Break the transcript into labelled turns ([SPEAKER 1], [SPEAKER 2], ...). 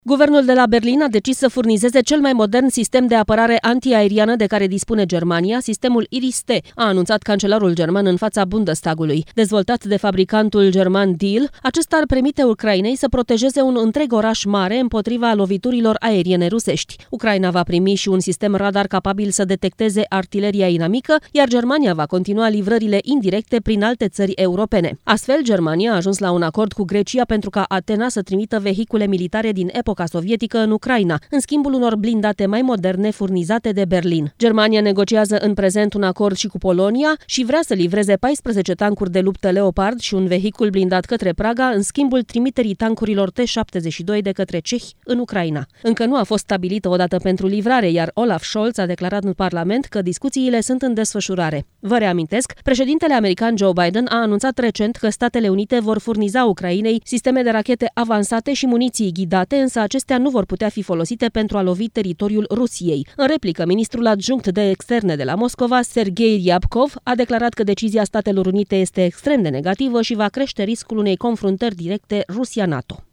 [SPEAKER 1] Guvernul de la Berlin a decis să furnizeze cel mai modern sistem de apărare antiaeriană de care dispune Germania, sistemul Iris-T, a anunțat cancelarul german în fața Bundestagului. Dezvoltat de fabricantul german Diehl, acesta ar permite Ucrainei să protejeze un întreg oraș mare împotriva loviturilor aeriene rusești. Ucraina va primi și un sistem radar capabil să detecteze artileria inamică, iar Germania va continua livrările indirecte prin alte țări europene. Astfel, Germania a ajuns la un acord cu Grecia pentru ca Atena să trimită vehicule militare din epoca sovietică în Ucraina, în schimbul unor blindate mai moderne furnizate de Berlin. Germania negociază în prezent un acord și cu Polonia și vrea să livreze 14 tancuri de luptă Leopard și un vehicul blindat către Praga, în schimbul trimiterii tancurilor T-72 de către cehi în Ucraina. Încă nu a fost stabilită o dată pentru livrare, iar Olaf Scholz a declarat în Parlament că discuțiile sunt în desfășurare. Vă reamintesc, președintele american Joe Biden a anunțat recent că Statele Unite vor furniza Ucrainei sisteme de rachete avansate și muniții ghidate, însă acestea nu vor putea fi folosite pentru a lovi teritoriul Rusiei. În replică, ministrul adjunct de externe de la Moscova, Sergei Ryabkov, a declarat că decizia Statelor Unite este extrem de negativă și va crește riscul unei confruntări directe Rusia-NATO.